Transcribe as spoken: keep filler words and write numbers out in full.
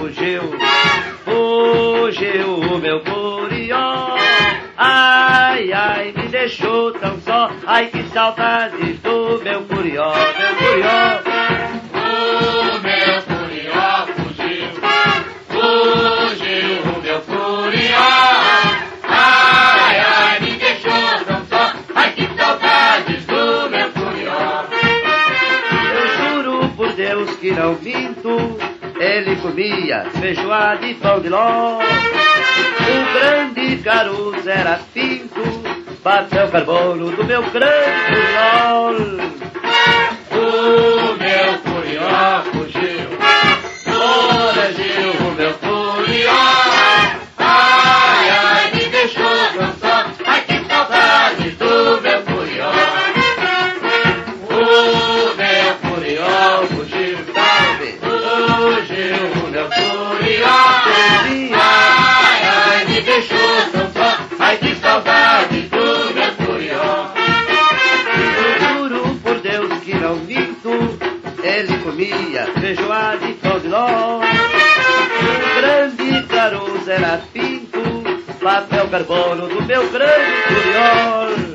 fugiu, fugiu o meu curió. Ai, ai, me deixou tão só, ai que saudades do meu curió, meu curió. O meu curió fugiu, fugiu o meu curió. Ai, ai, me deixou tão só, ai que saudades do meu curió. Eu juro por Deus que não minto, ele comia feijoada e pão de ló. O grande caroço era pinto, papel carbono do meu grande curió. O meu curió fugiu, fugiu o meu curió. Ai, ai, me deixou tão só, ai que saudade do meu curió. O meu curió fugiu, fugiu o meu curió. Ai, ai, me deixou tão só, ai que saudade do meu curió. Eu juro por Deus que não minto, ele comia feijoada e pão de ló. O grande caroço era pinto, papel carbono do meu grande curió.